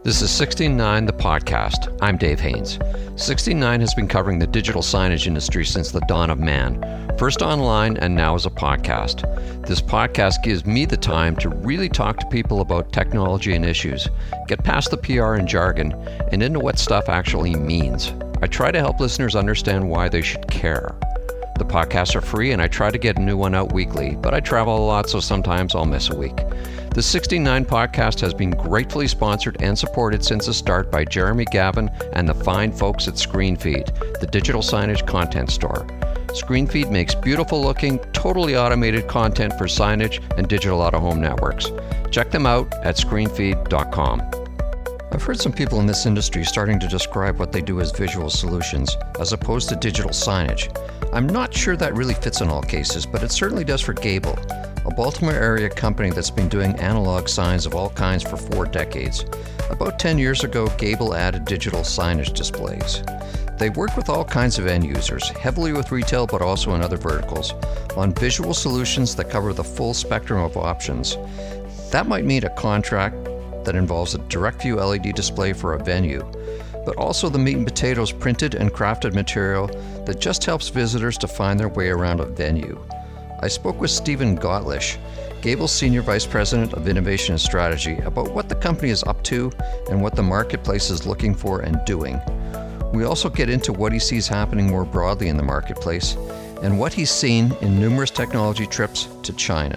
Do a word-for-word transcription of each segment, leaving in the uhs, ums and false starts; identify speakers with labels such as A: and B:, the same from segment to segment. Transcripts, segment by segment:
A: This is sixteen nine, the podcast. I'm Dave Haynes. sixteen nine has been covering the digital signage industry since the dawn of man, first online and now as a podcast. This podcast gives me the time to really talk to people about technology and issues, get past the P R and jargon, and into what stuff actually means. I try to help listeners understand why they should care. The podcasts are free and I try to get a new one out weekly, but I travel a lot, so sometimes I'll miss a week. The sixteen nine podcast has been gratefully sponsored and supported since the start by Jeremy Gavin and the fine folks at ScreenFeed, the digital signage content store. ScreenFeed makes beautiful looking, totally automated content for signage and digital out-of-home networks. Check them out at screenfeed dot com. I've heard some people in this industry starting to describe what they do as visual solutions, as opposed to digital signage. I'm not sure that really fits in all cases, but it certainly does for Gable, a Baltimore area company that's been doing analog signs of all kinds for four decades. About ten years ago, Gable added digital signage displays. They work with all kinds of end users, heavily with retail but also in other verticals, on visual solutions that cover the full spectrum of options. That might mean a contract that involves a direct view L E D display for a venue, but also the meat and potatoes printed and crafted material that just helps visitors to find their way around a venue. I spoke with Stephen Gottlish, Gable's Senior Vice President of Innovation and Strategy, about what the company is up to and what the marketplace is looking for and doing. We also get into what he sees happening more broadly in the marketplace and what he's seen in numerous technology trips to China.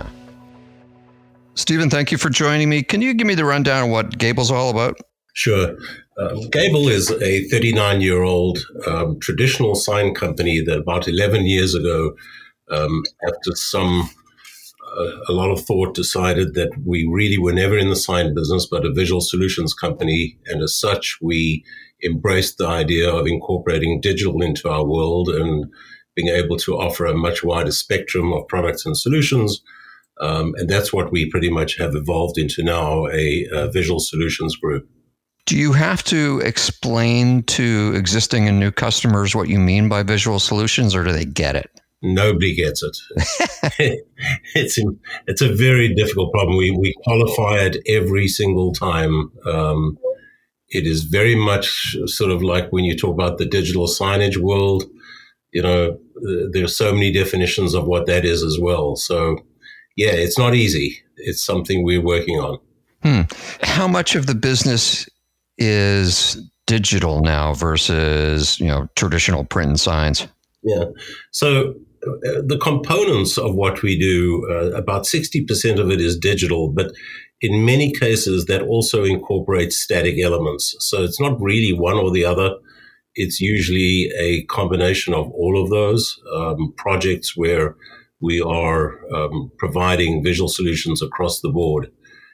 A: Stephen, thank you for joining me. Can you give me the rundown of what Gable's all about?
B: Sure. Uh, Gable is a thirty-nine-year-old um, traditional sign company that about eleven years ago, um, after some uh, a lot of thought, decided that we really were never in the sign business, but a visual solutions company. And as such, we embraced the idea of incorporating digital into our world and being able to offer a much wider spectrum of products and solutions. Um, and that's what we pretty much have evolved into now, a, a visual solutions group.
A: Do you have to explain to existing and new customers what you mean by visual solutions, or do they get it?
B: Nobody gets it. it's a, it's a very difficult problem. We we qualify it every single time. Um, it is very much sort of like when you talk about the digital signage world. You know, there are so many definitions of what that is as well. So, yeah, it's not easy. It's something we're working on.
A: Hmm. How much of the business is digital now versus, you know, traditional print and signs?
B: Yeah. So uh, the components of what we do, uh, about sixty percent of it is digital, but in many cases that also incorporates static elements. So it's not really one or the other. It's usually a combination of all of those um, projects where we are um, providing visual solutions across the board.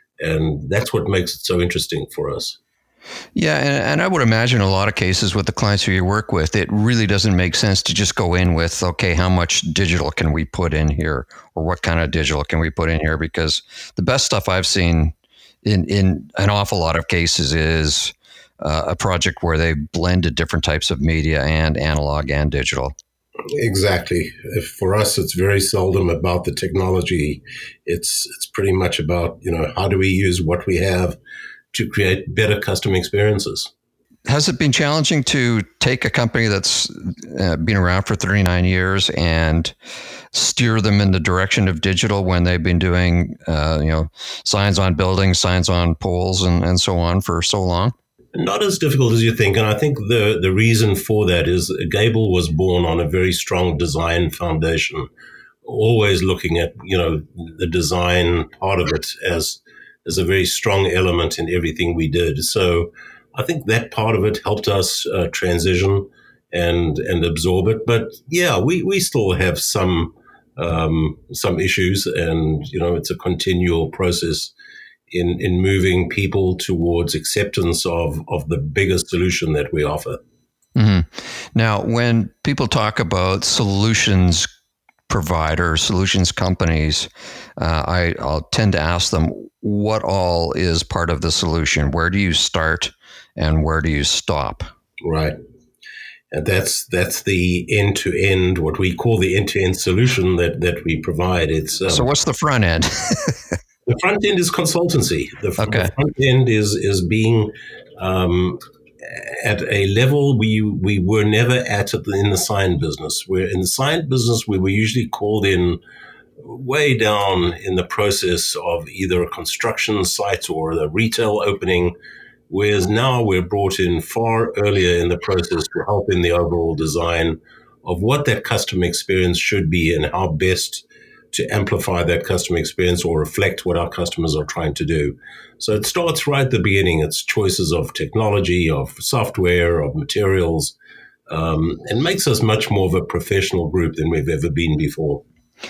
B: And that's what makes it so interesting for us.
A: Yeah, and, and I would imagine a lot of cases with the clients who you work with, it really doesn't make sense to just go in with, okay, how much digital can we put in here? Or what kind of digital can we put in here? Because the best stuff I've seen in, in an awful lot of cases is uh, a project where they blended different types of media and analog and digital.
B: Exactly. For us, it's very seldom about the technology. It's it's pretty much about, you know, how do we use what we have to create better customer experiences.
A: Has it been challenging to take a company that's uh, been around for thirty-nine years and steer them in the direction of digital when they've been doing, uh, you know, signs on buildings, signs on poles, and, and so on for so long?
B: Not as difficult as you think. And I think the, the reason for that is Gable was born on a very strong design foundation, always looking at, you know, the design part of it as, as a very strong element in everything we did. So I think that part of it helped us uh, transition and, and absorb it. But yeah, we, we still have some, um, some issues, and, you know, it's a continual process in, in moving people towards acceptance of, of the bigger solution that we offer.
A: Mm-hmm. Now, when people talk about solutions providers, solutions companies, uh, I, I'll tend to ask them, what all is part of the solution? Where do you start and where do you stop?
B: Right. And that's that's the end-to-end, what we call the end-to-end solution that, that we provide. It's um,
A: So what's the front end?
B: The front end is consultancy. The,
A: Okay.
B: the front end is is being um, at a level we we were never at in the sign business. We're in the sign business, we were usually called in way down in the process of either a construction site or a retail opening, whereas now we're brought in far earlier in the process to help in the overall design of what that customer experience should be and how best to amplify that customer experience or reflect what our customers are trying to do. So it starts right at the beginning. It's choices of technology, of software, of materials, um, and makes us much more of a professional group than we've ever been before.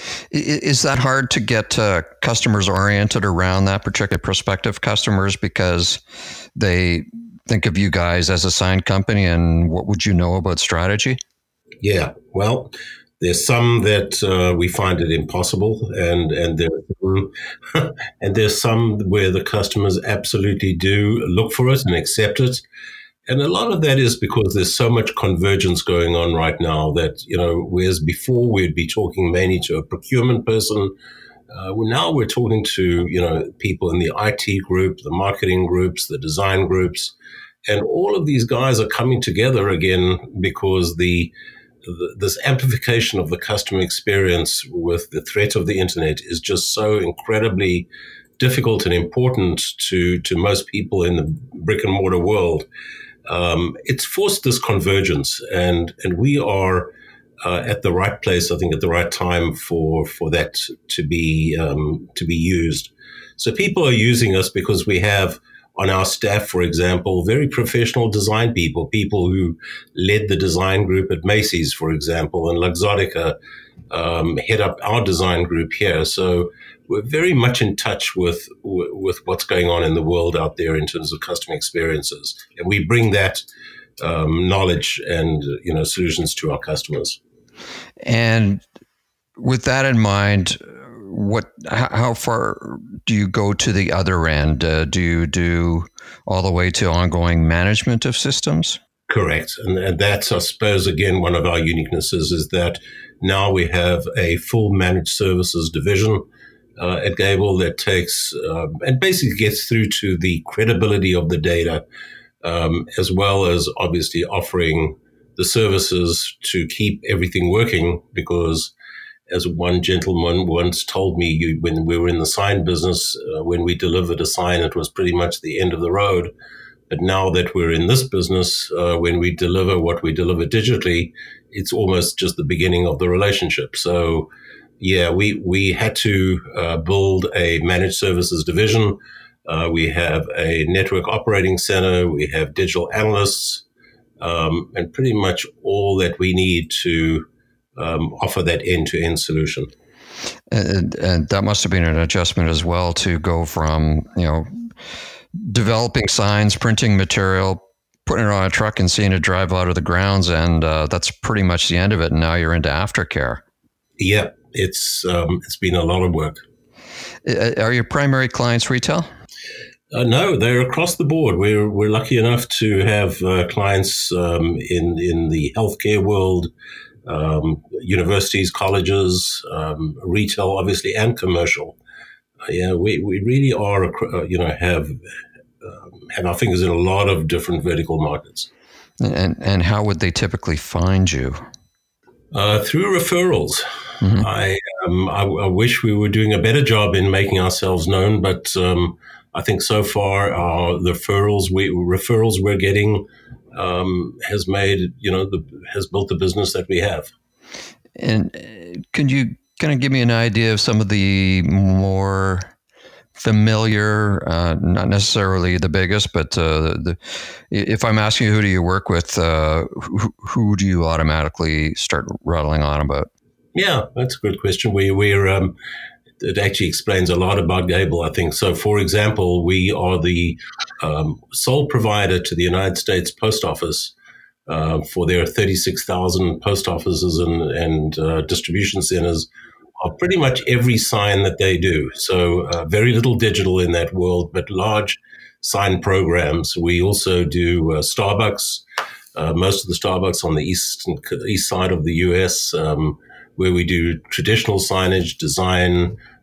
A: Is that hard to get uh, customers oriented around that particular prospective customers because they think of you guys as a sign company, and what would you know about strategy?
B: Yeah, well, there's some that uh, we find it impossible, and and there's some, and there's some where the customers absolutely do look for it and accept it. And a lot of that is because there's so much convergence going on right now that, you know, whereas before we'd be talking mainly to a procurement person, uh, well, now we're talking to, you know, people in the I T group, the marketing groups, the design groups, and all of these guys are coming together again because the, the this amplification of the customer experience with the threat of the internet is just so incredibly difficult and important to, to most people in the brick and mortar world. Um, it's forced this convergence, and and we are uh, at the right place, I think, at the right time for for that to be um, to be used. So people are using us because we have on our staff, for example, very professional design people, people who led the design group at Macy's, for example, and Luxottica um, head up our design group here. So we're very much in touch with with what's going on in the world out there in terms of customer experiences, and we bring that um, knowledge and you know solutions to our customers.
A: And with that in mind, what how far do you go to the other end? Uh, do you do all the way to ongoing management of systems?
B: Correct, and, and that's, I suppose, again one of our uniquenesses is that now we have a full managed services division Uh, at Gable that takes um, and basically gets through to the credibility of the data, um, as well as obviously offering the services to keep everything working. Because, as one gentleman once told me, you, when we were in the sign business, uh, when we delivered a sign, it was pretty much the end of the road. But now that we're in this business, uh, when we deliver what we deliver digitally, it's almost just the beginning of the relationship. So Yeah, we, we had to uh, build a managed services division. Uh, we have a network operating center. We have digital analysts, um, and pretty much all that we need to um, offer that end-to-end solution.
A: And, and that must have been an adjustment as well to go from, you know, developing signs, printing material, putting it on a truck and seeing it drive out of the grounds. And uh, that's pretty much the end of it. And now you're into aftercare.
B: Yeah. It's um, it's been a lot of work.
A: Are your primary clients retail?
B: Uh, no, they're across the board. We're we're lucky enough to have uh, clients um, in in the healthcare world, um, universities, colleges, um, retail, obviously, and commercial. Uh, yeah, we, we really are uh, you know have um, have our fingers in a lot of different vertical markets.
A: And and how would they typically find you?
B: Uh, through referrals. Mm-hmm. I, um, I I wish we were doing a better job in making ourselves known, but um, I think so far our the referrals we referrals we're getting um, has made you know the, has built the business that we have.
A: And can you kind of give me an idea of some of the more familiar, uh, not necessarily the biggest, but uh, the, if I'm asking you who do you work with, uh, who, who do you automatically start rattling on about?
B: Yeah, that's a good question. We, we're, um, it actually explains a lot about Gable, I think. So, for example, we are the um, sole provider to the United States Post Office uh, for their thirty-six thousand post offices and, and uh, distribution centers of pretty much every sign that they do. So uh, very little digital in that world, but large sign programs. We also do uh, Starbucks, uh, most of the Starbucks on the east, east side of the U S, um, where we do traditional signage, design,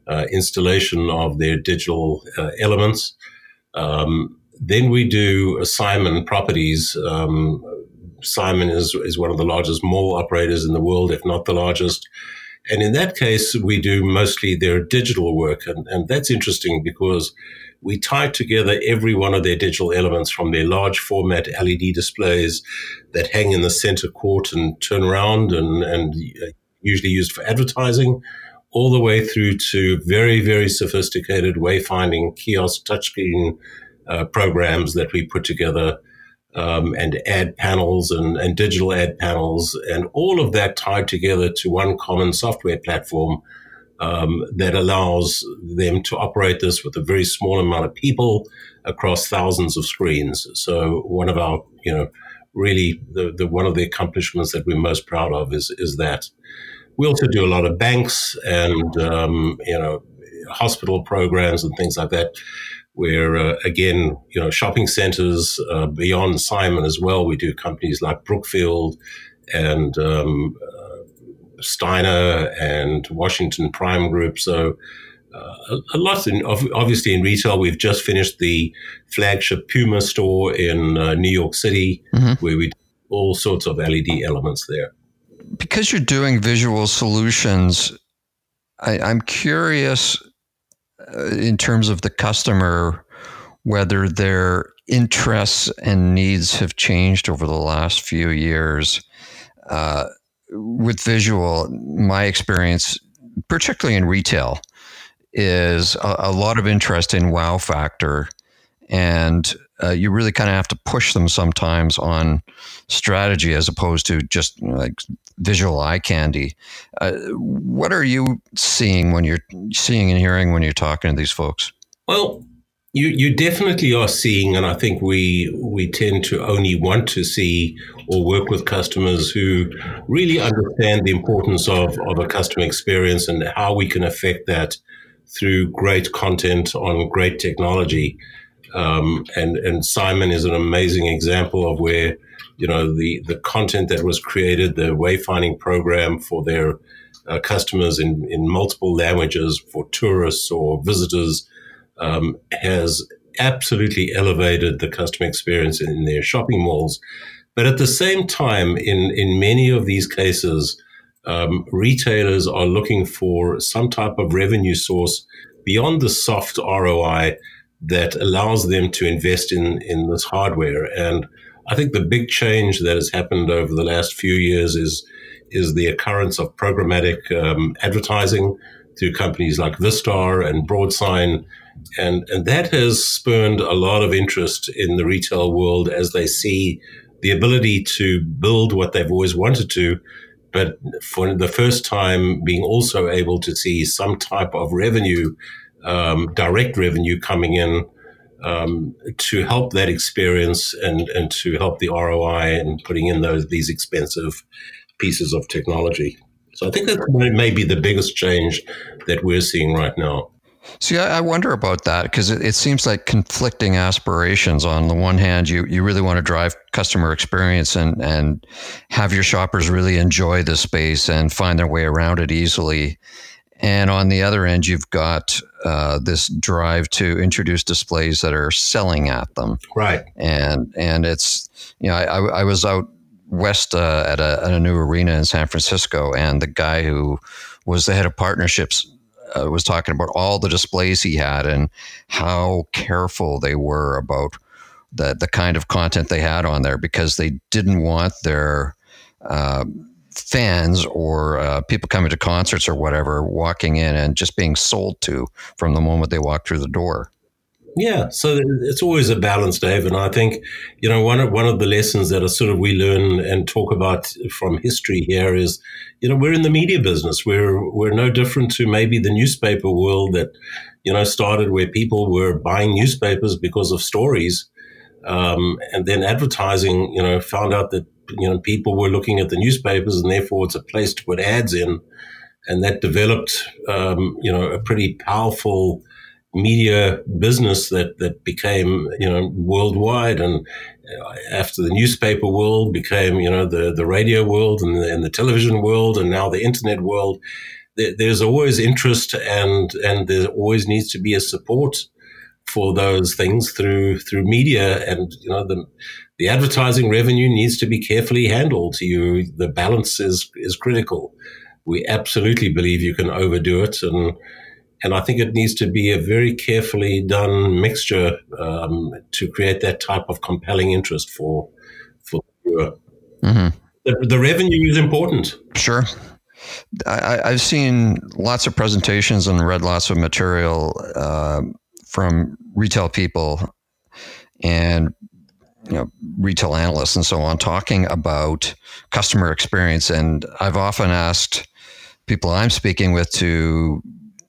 B: uh, installation of their digital uh, elements. Um, then we do Simon Properties. Um, Simon is, is one of the largest mall operators in the world, if not the largest. And in that case, we do mostly their digital work. And, and that's interesting because we tie together every one of their digital elements, from their large format L E D displays that hang in the center court and turn around and, and usually used for advertising, all the way through to very, very sophisticated wayfinding kiosk touchscreen uh, programs that we put together, um, and ad panels and, and digital ad panels, and all of that tied together to one common software platform um, that allows them to operate this with a very small amount of people across thousands of screens. So one of our, you know, really the, the one of the accomplishments that we're most proud of is is that. We also do a lot of banks and, um, you know, hospital programs and things like that, where, uh, again, you know, shopping centers uh, beyond Simon as well. We do companies like Brookfield and um, uh, Steiner and Washington Prime Group. So uh, a, a lot, in, obviously in retail. We've just finished the flagship Puma store in uh, New York City, mm-hmm. where we do all sorts of L E D elements there.
A: Because you're doing visual solutions, I, I'm curious uh, in terms of the customer, whether their interests and needs have changed over the last few years. Uh, with visual, my experience, particularly in retail, is a, a lot of interest in wow factor. And uh, you really kind of have to push them sometimes on strategy as opposed to just, you know, like visual eye candy. Uh, what are you seeing when you're seeing and hearing when you're talking to these folks?
B: Well, you you definitely are seeing, and I think we we tend to only want to see or work with customers who really understand the importance of, of a customer experience and how we can affect that through great content on great technology. Um, and, and Simon is an amazing example of where, you know, the, the content that was created, the wayfinding program for their uh, customers in, in multiple languages for tourists or visitors, um, has absolutely elevated the customer experience in their shopping malls. But at the same time, in, in many of these cases, um, retailers are looking for some type of revenue source beyond the soft R O I that allows them to invest in, in this hardware. And I think the big change that has happened over the last few years is, is the occurrence of programmatic um, advertising through companies like Vistar and Broadsign. And, and that has spurned a lot of interest in the retail world as they see the ability to build what they've always wanted to, but for the first time being also able to see some type of revenue, Um, direct revenue coming in um, to help that experience and, and to help the R O I and putting in those these expensive pieces of technology. So I think that may be the biggest change that we're seeing right now.
A: See, I, I wonder about that because it, it seems like conflicting aspirations. On the one hand, you, you really want to drive customer experience and, and have your shoppers really enjoy the space and find their way around it easily. And on the other end, you've got uh, this drive to introduce displays that are selling at them.
B: Right.
A: And and it's, you know, I, I was out west uh, at, a, at a new arena in San Francisco, and the guy who was the head of partnerships uh, was talking about all the displays he had and how careful they were about the, the kind of content they had on there, because they didn't want their uh, fans or uh, people coming to concerts or whatever walking in and just being sold to from the moment they walk through the door.
B: Yeah, so it's always a balance, Dave. And I think, you know, one of one of the lessons that are sort of we learn and talk about from history here is, you know, we're in the media business. We're we're no different to maybe the newspaper world that, you know, started where people were buying newspapers because of stories, um, and then advertising, you know, found out that, you know, people were looking at the newspapers and therefore it's a place to put ads in, and that developed, um, you know, a pretty powerful media business that, that became, you know, worldwide. And after the newspaper world became, you know, the, the radio world and the, and the television world and now the internet world, th- there's always interest, and and there always needs to be a support for those things through through media, and you know the the advertising revenue needs to be carefully handled. You the balance is is critical. We absolutely believe you can overdo it, and and I think it needs to be a very carefully done mixture um, to create that type of compelling interest for for the viewer. Mm-hmm. The, the revenue is important.
A: Sure. I, I've seen lots of presentations and read lots of material uh, from retail people and you know retail analysts and so on talking about customer experience. And I've often asked people I'm speaking with to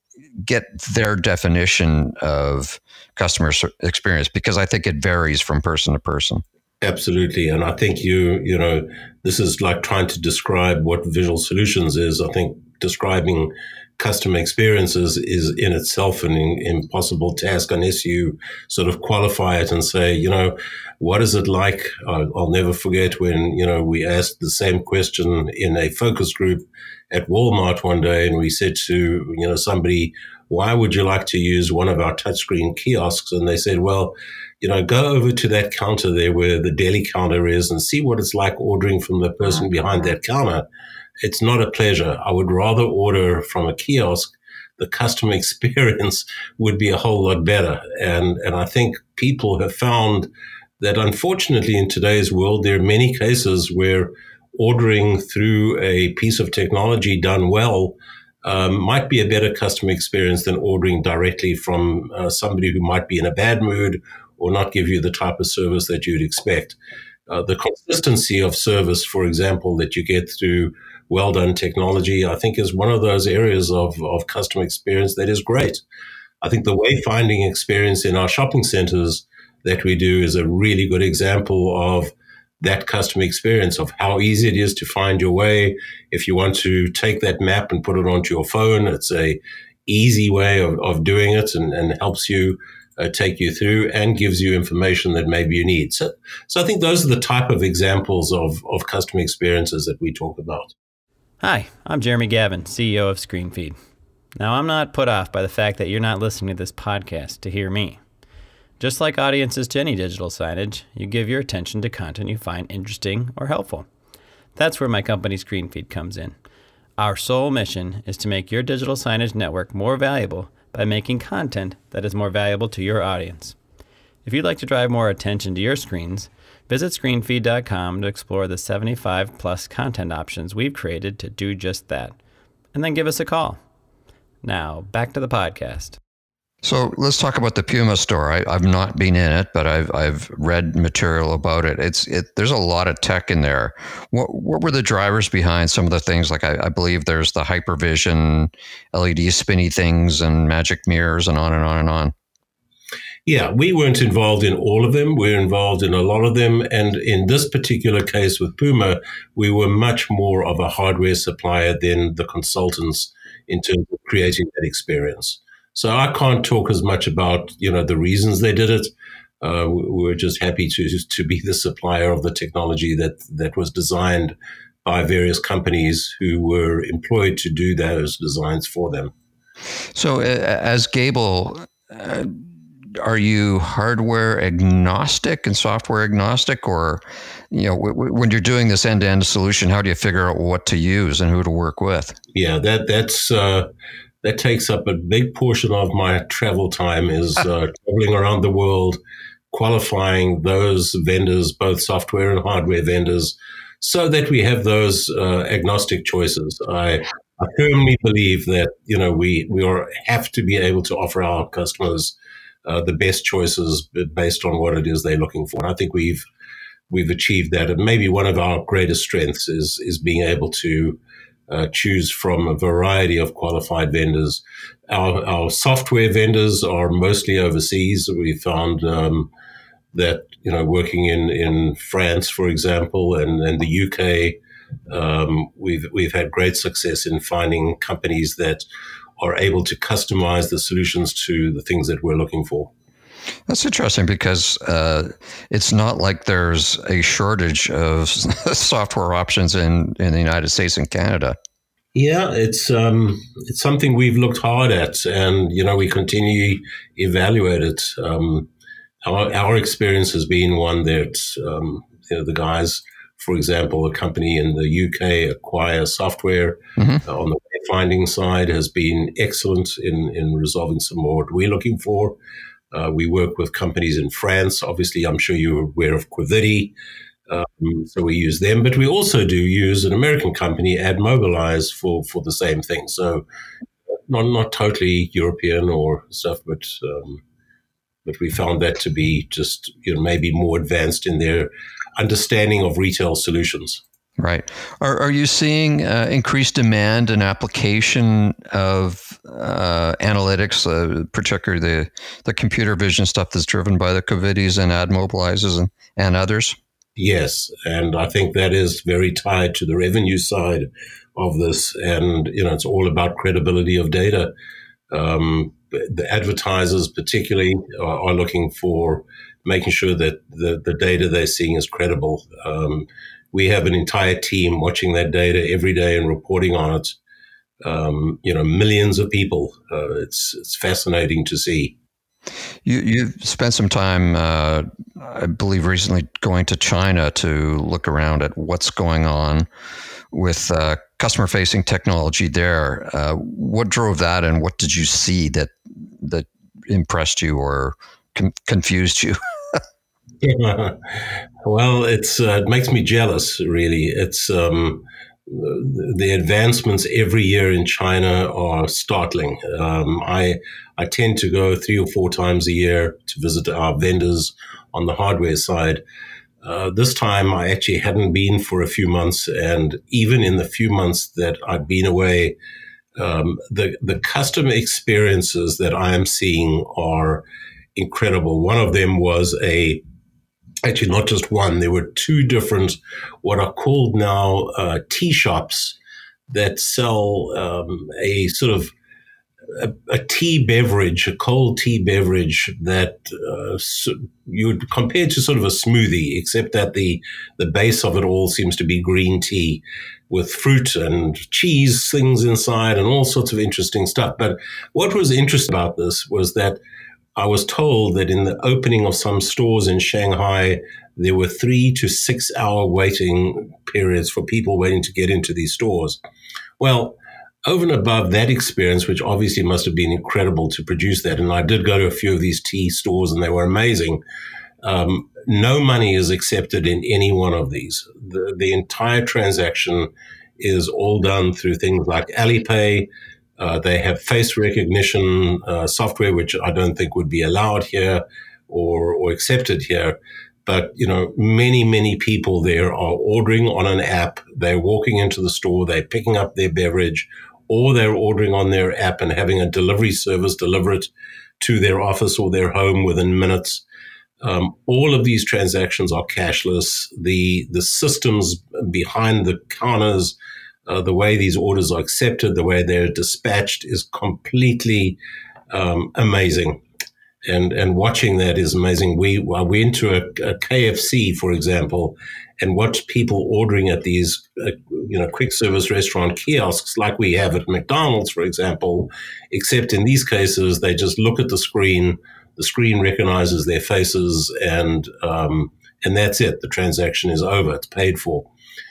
A: get their definition of customer experience, because I think it varies from person to person.
B: Absolutely. And I think you, you know, this is like trying to describe what Visual Solutions is. I think describing customer experiences is in itself an impossible task unless you sort of qualify it and say, you know, what is it like? I'll, I'll never forget when, you know, we asked the same question in a focus group at Walmart one day, and we said to, you know, somebody, why would you like to use one of our touchscreen kiosks? And they said, well, you know, go over to that counter there where the deli counter is and see what it's like ordering from the person behind that counter. It's not a pleasure. I would rather order from a kiosk. The customer experience would be a whole lot better. And, and I think people have found that unfortunately in today's world, there are many cases where ordering through a piece of technology done well um, might be a better customer experience than ordering directly from uh, somebody who might be in a bad mood or not give you the type of service that you'd expect. Uh, the consistency of service, for example, that you get through well-done technology, I think is one of those areas of, of customer experience that is great. I think the wayfinding experience in our shopping centers that we do is a really good example of that customer experience, of how easy it is to find your way. If you want to take that map and put it onto your phone, it's a easy way of, of doing it, and, and helps you Uh, take you through and gives you information that maybe you need. So, so I think those are the type of examples of, of customer experiences that we talk about.
C: Hi, I'm Jeremy Gavin, C E O of ScreenFeed. Now, I'm not put off by the fact that you're not listening to this podcast to hear me. Just like audiences to any digital signage, you give your attention to content you find interesting or helpful. That's where my company ScreenFeed comes in. Our sole mission is to make your digital signage network more valuable by making content that is more valuable to your audience. If you'd like to drive more attention to your screens, visit screenfeed dot com to explore the seventy-five plus content options we've created to do just that. And then give us a call. Now, back to the podcast.
A: So let's talk about the Puma store. I, I've not been in it, but I've I've read material about it. It's it. There's a lot of tech in there. What what were the drivers behind some of the things? Like I, I believe there's the Hypervision, L E D spinny things, and magic mirrors, and on and on and on.
B: Yeah, we weren't involved in all of them. We're involved in a lot of them. And in this particular case with Puma, we were much more of a hardware supplier than the consultants in terms of creating that experience. So I can't talk as much about, you know, the reasons they did it. Uh, we're just happy to to be the supplier of the technology that that was designed by various companies who were employed to do those designs for them.
A: So uh, as Gable, uh, are you hardware agnostic and software agnostic, or, you know, w- w- when you're doing this end-to-end solution, how do you figure out what to use and who to work with?
B: Yeah, that that's. Uh, That takes up a big portion of my travel time, is uh, traveling around the world, qualifying those vendors, both software and hardware vendors, so that we have those uh, agnostic choices. I, I firmly believe that, you know, we, we are, have to be able to offer our customers uh, the best choices based on what it is they're looking for. And I think we've we've achieved that. And maybe one of our greatest strengths is is being able to Uh, choose from a variety of qualified vendors. Our, our software vendors are mostly overseas. We found um, that, you know, working in, in France, for example, and, and the U K, um, we've we've had great success in finding companies that are able to customize the solutions to the things that we're looking for.
A: That's interesting, because uh, it's not like there's a shortage of software options in, in the United States and Canada.
B: Yeah, it's um, it's something we've looked hard at, and you know we continue evaluate it. Um, our our experience has been one that um, you know, the guys, for example, a company in the U K, Acquire Software,
A: Mm-hmm.
B: uh, on the wayfinding side, has been excellent in in resolving some of what we're looking for. Uh, we work with companies in France. Obviously, I'm sure you're aware of Quivity. Um, so we use them, but we also do use an American company, AdMobilize, for, for the same thing. So not not totally European or stuff, but um, but we found that to be just you know maybe more advanced in their understanding of retail solutions.
A: Right. Are are you seeing uh, increased demand and application of uh, analytics, uh, particularly the the computer vision stuff that's driven by the Covities and AdMobilizes and, and others?
B: Yes, and I think that is very tied to the revenue side of this, and you know it's all about credibility of data. Um, the advertisers, particularly, are, are looking for making sure that the, the data they're seeing is credible. Um, we have an entire team watching that data every day and reporting on it. Um, you know, millions of people. Uh, it's it's fascinating to see.
A: You you've spent some time, uh, I believe, recently going to China to look around at what's going on with uh, customer-facing technology there. Uh, what drove that, and what did you see that that impressed you or con- confused you?
B: Yeah. Well, it's uh, it makes me jealous. Really, it's um, the advancements every year in China are startling. Um, I I tend to go three or four times a year to visit our vendors on the hardware side. Uh, this time, I actually hadn't been for a few months, and even in the few months that I've been away, um, the the customer experiences that I am seeing are incredible. One of them was a Actually, not just one. There were two different, what are called now uh, tea shops that sell um, a sort of a, a tea beverage, a cold tea beverage that uh, so you would compare to sort of a smoothie, except that the the base of it all seems to be green tea with fruit and cheese things inside and all sorts of interesting stuff. But what was interesting about this was that I was told that in the opening of some stores in Shanghai, there were three to six hour waiting periods for people waiting to get into these stores. Well, over and above that experience, which obviously must have been incredible to produce that, and I did go to a few of these tea stores and they were amazing, um, no money is accepted in any one of these. The, the entire transaction is all done through things like Alipay. Uh, they have face recognition uh, software, which I don't think would be allowed here or, or accepted here. But, you know, many, many people there are ordering on an app. They're walking into the store, they're picking up their beverage, or they're ordering on their app and having a delivery service deliver it to their office or their home within minutes. Um, all of these transactions are cashless. The, the systems behind the counters, Uh, the way these orders are accepted, the way they're dispatched is completely um, amazing. And and watching that is amazing. We I went to a, a K F C, for example, and watched people ordering at these uh, you know quick service restaurant kiosks like we have at McDonald's, for example, except in these cases they just look at the screen, the screen recognizes their faces, and um, and that's it. The transaction is over. It's paid for.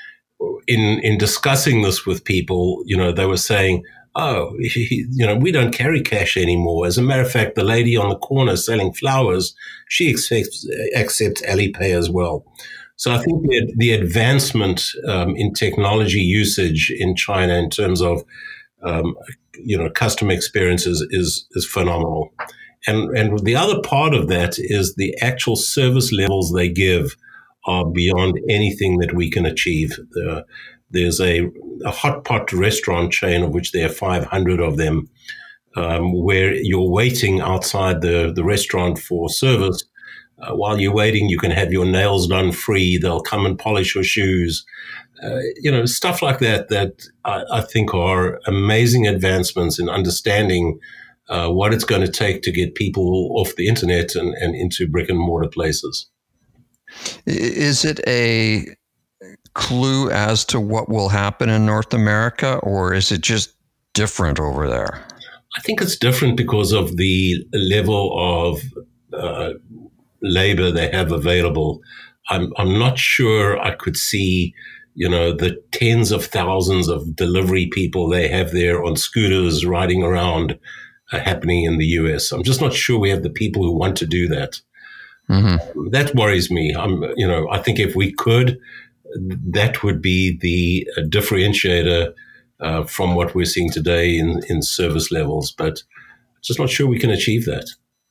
B: In in discussing this with people, you know, they were saying, oh, you know, we don't carry cash anymore. As a matter of fact, the lady on the corner selling flowers, she accepts, accepts Alipay as well. So I think the, the advancement um, in technology usage in China in terms of, um, you know, customer experiences is, is phenomenal. And, and the other part of that is the actual service levels they give are beyond anything that we can achieve. Uh, there's a, a hot pot restaurant chain, of which there are five hundred of them, um, where you're waiting outside the, the restaurant for service. Uh, while you're waiting, you can have your nails done free. They'll come and polish your shoes. Uh, you know, stuff like that that I, I think are amazing advancements in understanding uh, what it's going to take to get people off the internet and, and into brick and mortar places.
A: Is it a clue as to what will happen in North America, or is it just different over there?
B: I think it's different because of the level of uh, labor they have available. I'm I'm not sure I could see, you know, the tens of thousands of delivery people they have there on scooters riding around uh, happening in the U S. I'm just not sure we have the people who want to do that. Mm-hmm. That worries me. I'm, you know, I think if we could, that would be the uh, differentiator uh, from what we're seeing today in, in service levels. But just not sure we can achieve that.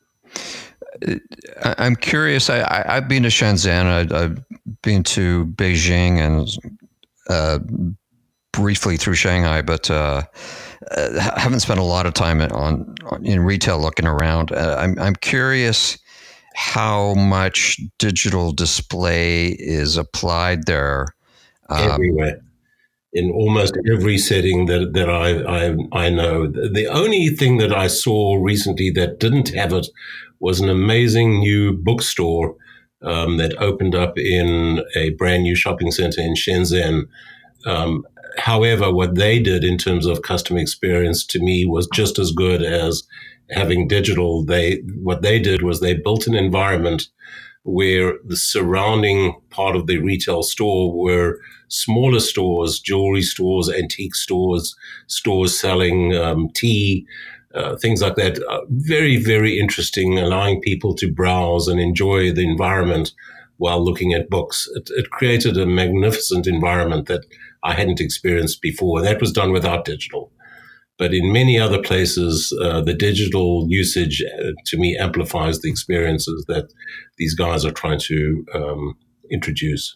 A: I'm curious. I, I, I've been to Shenzhen. I, I've been to Beijing and uh, briefly through Shanghai, but uh, haven't spent a lot of time on, on in retail looking around. Uh, I'm I'm curious how much digital display is applied there.
B: Um, Everywhere. In almost every setting that, that I, I I know. The only thing that I saw recently that didn't have it was an amazing new bookstore um, that opened up in a brand new shopping center in Shenzhen. Um, however, what they did in terms of customer experience to me was just as good as having digital. They what they did was they built an environment where the surrounding part of the retail store were smaller stores, jewelry stores, antique stores, stores selling um, tea, uh, things like that. Uh, very, very interesting, allowing people to browse and enjoy the environment while looking at books. It, it created a magnificent environment that I hadn't experienced before. That was done without digital. But in many other places, uh, the digital usage, uh, to me, amplifies the experiences that these guys are trying to um, introduce.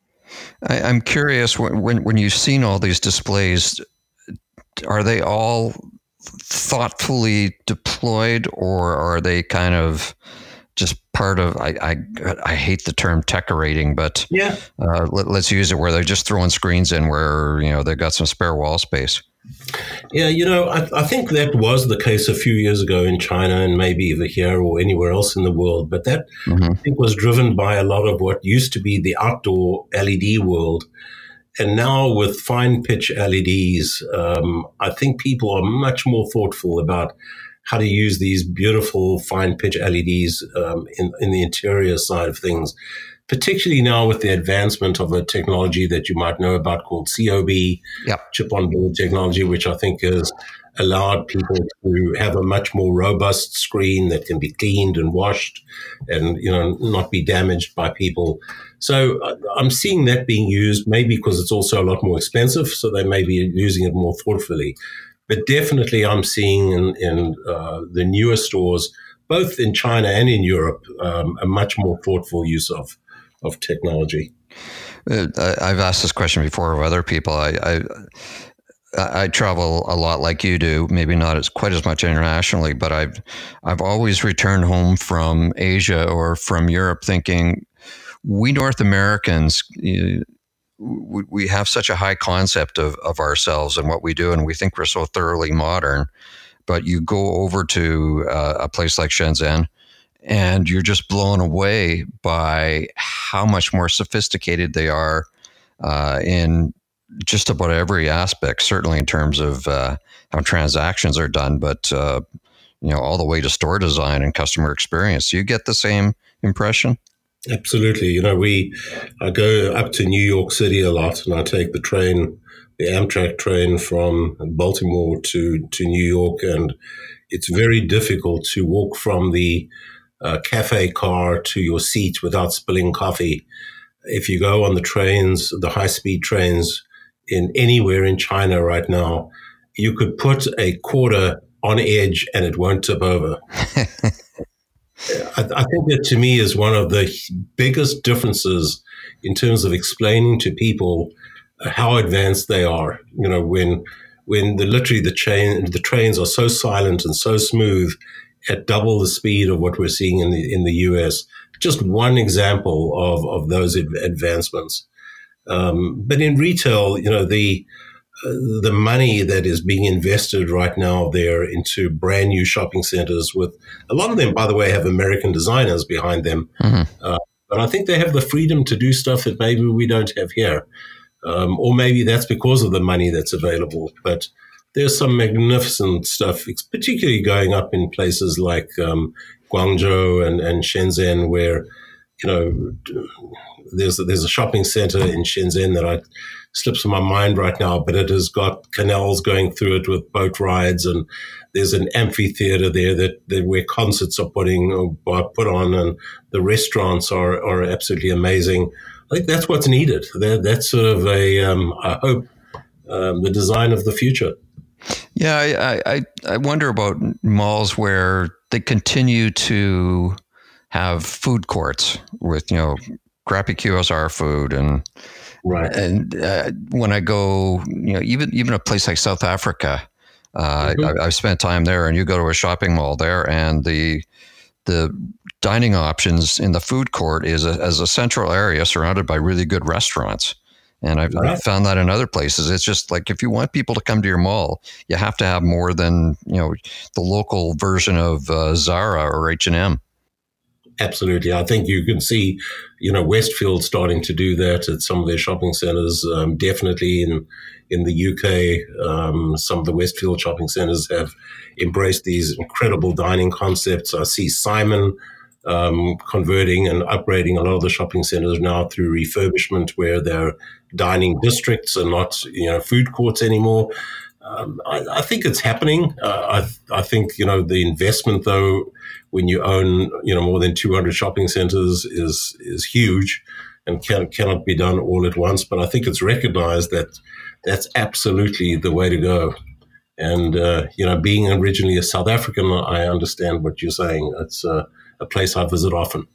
A: I, I'm curious, when, when when you've seen all these displays, are they all thoughtfully deployed, or are they kind of just part of, I I, I hate the term decorating, but
B: yeah,
A: uh, let, let's use it where they're just throwing screens in where, you know, they've got some spare wall space?
B: Yeah, you know, I, I think that was the case a few years ago in China and maybe even here or anywhere else in the world. But that, mm-hmm. I think, was driven by a lot of what used to be the outdoor L E D world. And now with fine pitch L E Ds, um, I think people are much more thoughtful about how to use these beautiful fine pitch L E Ds um, in, in the interior side of things, particularly now with the advancement of a technology that you might know about called C O B,
A: yep.
B: chip on board technology, which I think has allowed people to have a much more robust screen that can be cleaned and washed and, you know, not be damaged by people. So I'm seeing that being used, maybe because it's also a lot more expensive, so they may be using it more thoughtfully. But definitely I'm seeing in, in uh, the newer stores, both in China and in Europe, um, a much more thoughtful use of of technology.
A: Uh, I've asked this question before of other people. I, I I travel a lot like you do, maybe not as quite as much internationally, but I've I've always returned home from Asia or from Europe thinking, we North Americans, you, we, we have such a high concept of, of ourselves and what we do, and we think we're so thoroughly modern. But you go over to uh, a place like Shenzhen, and you're just blown away by how much more sophisticated they are uh, in just about every aspect, certainly in terms of uh, how transactions are done, but uh, you know, all the way to store design and customer experience. Do you get the same impression?
B: Absolutely. You know, we I go up to New York City a lot, and I take the train, the Amtrak train from Baltimore to, to New York, and it's very difficult to walk from the Uh, cafe car to your seat without spilling coffee. If you go on the trains, the high-speed trains in anywhere in China right now, you could put a quarter on edge and it won't tip over. I, I think that to me is one of the biggest differences in terms of explaining to people how advanced they are. You know, when when the literally the chain the trains are so silent and so smooth at double the speed of what we're seeing in the in the U S. Just one example of, of those advancements. Um, but in retail, you know, the uh, the money that is being invested right now there into brand new shopping centers with a lot of them, by the way, have American designers behind them. Mm-hmm. Uh, But I think they have the freedom to do stuff that maybe we don't have here. Um, or maybe that's because of the money that's available. But there's some magnificent stuff, particularly going up in places like um, Guangzhou and, and Shenzhen, where, you know, there's there's a shopping center in Shenzhen that I slips from my mind right now, but it has got canals going through it with boat rides, and there's an amphitheater there that, that where concerts are putting or put on, and the restaurants are are absolutely amazing. I think that's what's needed. That, that's sort of a, um, I hope, um, the design of the future.
A: Yeah, I, I I wonder about malls where they continue to have food courts with, you know, crappy Q S R food, and
B: right.
A: And uh, when I go, you know, even even a place like South Africa, uh, mm-hmm. I, I've spent time there, and you go to a shopping mall there, and the the dining options in the food court is a, as a central area surrounded by really good restaurants. And I've, right. I've found that in other places. It's just like, if you want people to come to your mall, you have to have more than, you know, the local version of uh, Zara or H and M.
B: Absolutely. I think you can see, you know, Westfield starting to do that at some of their shopping centers. Um, definitely in in the U K, um, some of the Westfield shopping centers have embraced these incredible dining concepts. I see Simon um, converting and upgrading a lot of the shopping centers now through refurbishment, where they're dining districts and not, you know, food courts anymore. Um, I, I think it's happening. Uh, I, I think, you know, the investment, though, when you own, you know, more than two hundred shopping centers is is huge and can, cannot be done all at once. But I think it's recognized that that's absolutely the way to go. And, uh, you know, being originally a South African, I understand what you're saying. It's uh, a place I visit often.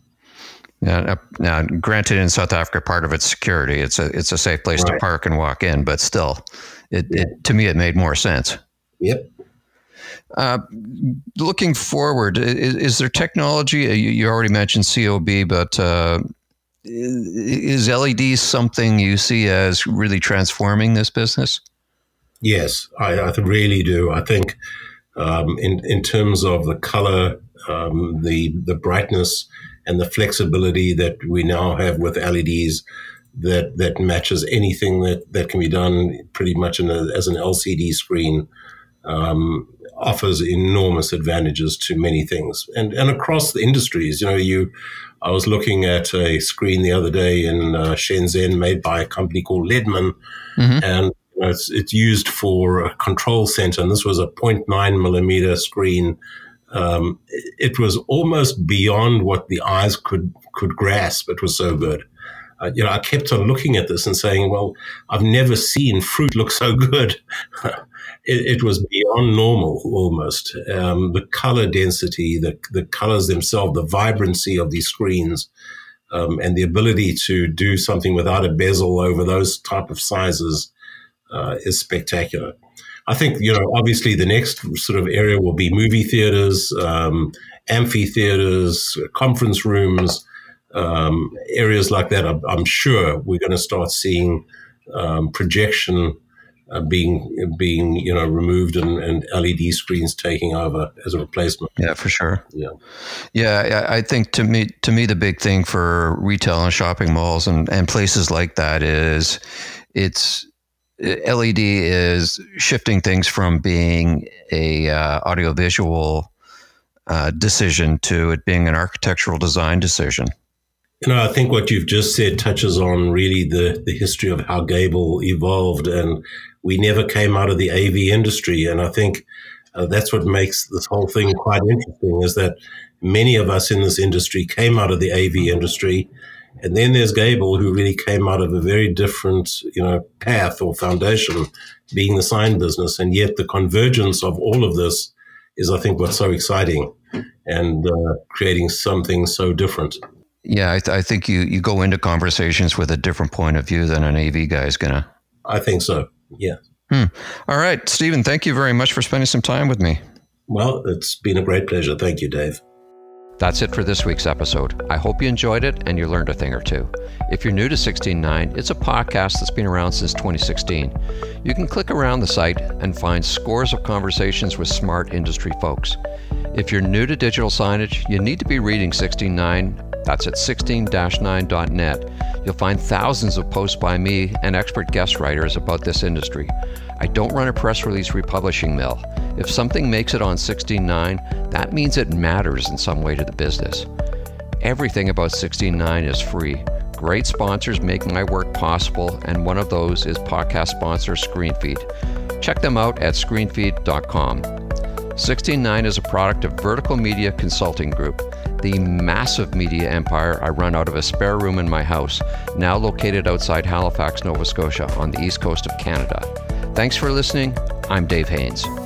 A: Yeah. Now, granted, in South Africa, part of it's security. It's a it's a safe place right. to park and walk in, but still, it, yeah. it to me it made more sense.
B: Yep.
A: Uh, looking forward, is, is there technology? You, you already mentioned C O B, but uh, is L E D something you see as really transforming this business?
B: Yes, I, I really do. I think um, in in terms of the color, um, the the brightness, and the flexibility that we now have with L E Ds, that that matches anything that, that can be done pretty much in a, as an L C D screen, um, offers enormous advantages to many things, and and across the industries. You know, you. I was looking at a screen the other day in uh, Shenzhen, made by a company called Ledman, mm-hmm. and you know, it's it's used for a control center, and this was a zero point nine millimeter screen. Um, it was almost beyond what the eyes could could grasp. It was so good. Uh, you know, I kept on looking at this and saying, well, I've never seen fruit look so good. it, it was beyond normal almost. Um, the color density, the, the colors themselves, the vibrancy of these screens, um, and the ability to do something without a bezel over those type of sizes uh, is spectacular. I think, you know, obviously the next sort of area will be movie theaters, um, amphitheaters, conference rooms, um, areas like that. I'm, I'm sure we're going to start seeing um, projection uh, being, being, you know, removed and, and L E D screens taking over as a replacement.
A: Yeah, for sure.
B: Yeah.
A: Yeah, I think to me, to me, the big thing for retail and shopping malls and, and places like that is it's, L E D is shifting things from being a uh, audiovisual uh, decision to it being an architectural design decision.
B: You know, I think what you've just said touches on really the, the history of how Gable evolved, and we never came out of the A V industry. And I think uh, that's what makes this whole thing quite interesting, is that many of us in this industry came out of the A V industry. And then there's Gable, who really came out of a very different, you know, path or foundation, being the sign business. And yet the convergence of all of this is, I think, what's so exciting and uh, creating something so different.
A: Yeah, I, th- I think you, you go into conversations with a different point of view than an A V guy is going to.
B: I think so, yeah.
A: Hmm. All right, Stephen, thank you very much for spending some time with me.
B: Well, it's been a great pleasure. Thank you, Dave.
A: That's it for this week's episode. I hope you enjoyed it and you learned a thing or two. If you're new to sixteen nine, it's a podcast that's been around since twenty sixteen. You can click around the site and find scores of conversations with smart industry folks. If you're new to digital signage, you need to be reading sixteen nine That's at sixteen dash nine dot net. You'll find thousands of posts by me and expert guest writers about this industry. I don't run a press release republishing mill. If something makes it on sixteen nine, that means it matters in some way to the business. Everything about sixteen nine is free. Great sponsors make my work possible, and one of those is podcast sponsor ScreenFeed. Check them out at screenfeed dot com. sixteen nine is a product of Vertical Media Consulting Group, the massive media empire I run out of a spare room in my house, now located outside Halifax, Nova Scotia, on the east coast of Canada. Thanks for listening. I'm Dave Haynes.